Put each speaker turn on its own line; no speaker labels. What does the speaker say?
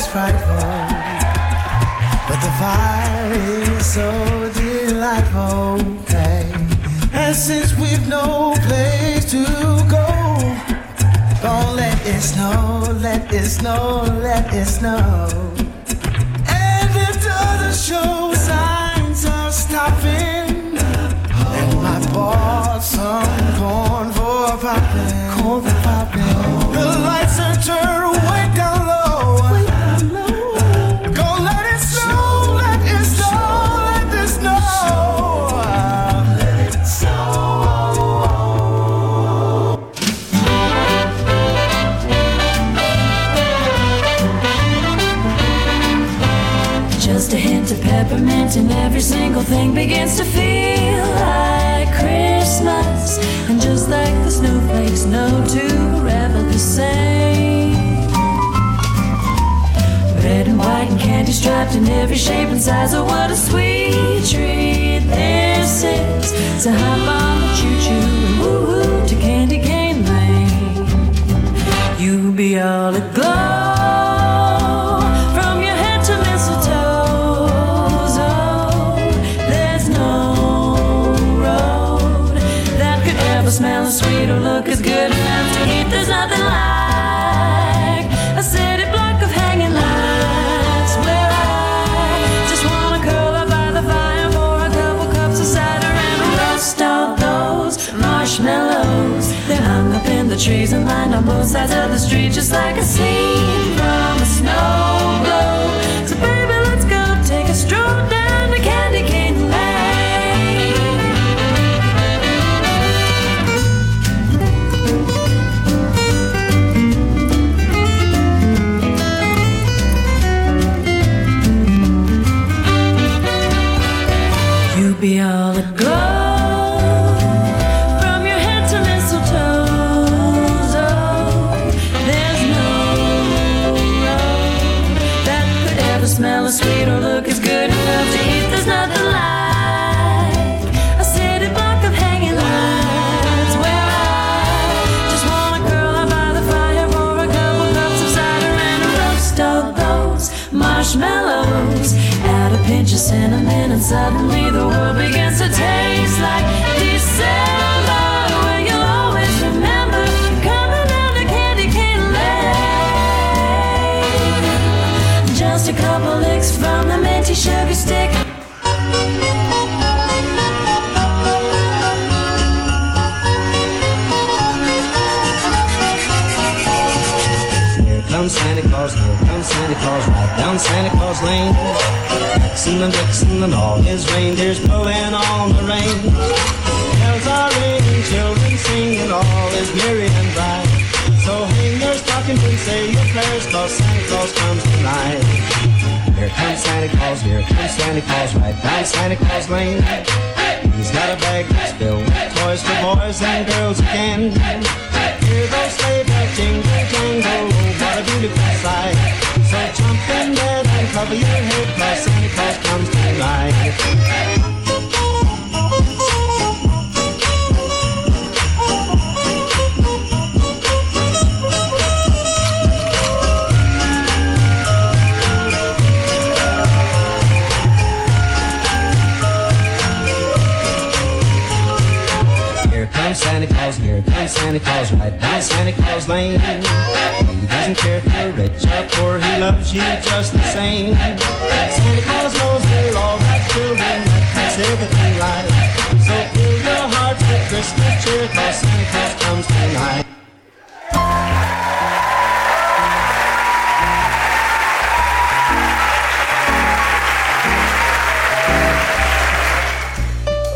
frightful, but the fire is so delightful. Hey. And since we've no place to go, don't let it snow, let it snow, let it snow. And it doesn't show signs of stopping. And I bought some corn for popping, corn for popping. The lights are turned way down low. Go let it snow, let it snow, let it snow. Let it snow.
Just a hint of peppermint and every single thing begins to feel like Christmas. And just like the snowflakes, no two are ever the same. Red and white and candy striped in every shape and size. Oh, what a sweet treat this is. So hop on the choo-choo and woo-hoo to Candy Cane Lane. You'll be all aglow. Smell as sweet or look as good enough to eat. There's nothing like a city block of hanging lights, where I just wanna curl up by the fire for a couple cups of cider and roast all those marshmallows. They're hung up in the trees and lined on both sides of the street, just like a scene from a snow globe. So baby, let's go take a stroll down to Candy Cane Lane. Be all aglow from your head to mistletoes. Oh, there's no road that could ever smell as sweet or look as good enough to eat. There's nothing like a city block of hanging lights, where I just wanna curl up by the fire for a couple cups of cider and roast all those marshmallows. Add a pinch of cinnamon and suddenly the world begins to taste like December, where you'll always remember coming down to Candy Cane Lane. Just a couple licks from the minty sugar stick.
Here comes Santa Claus, right down Santa Claus Lane. Vixen and Vixen and all his reindeers pulling on the reins. Bells are ringing, children singing, all is merry and bright. So hang your stockings and say your prayers, 'cause Santa Claus comes tonight. Here comes Santa Claus, right down Santa Claus Lane. He's got a bag that's filled with toys for boys and girls again. Hear those sleigh bells jingle, jangle, oh, what a beautiful sight. So jump in bed and cover your head, 'cause Santa Claus comes tonight. Here comes Santa Claus, right down Santa Claus Lane. He doesn't care if you're rich or poor, he loves you just the same. Santa Claus knows we're all right children, that's everything right. So fill your heart with Christmas cheer, 'cause Santa Claus comes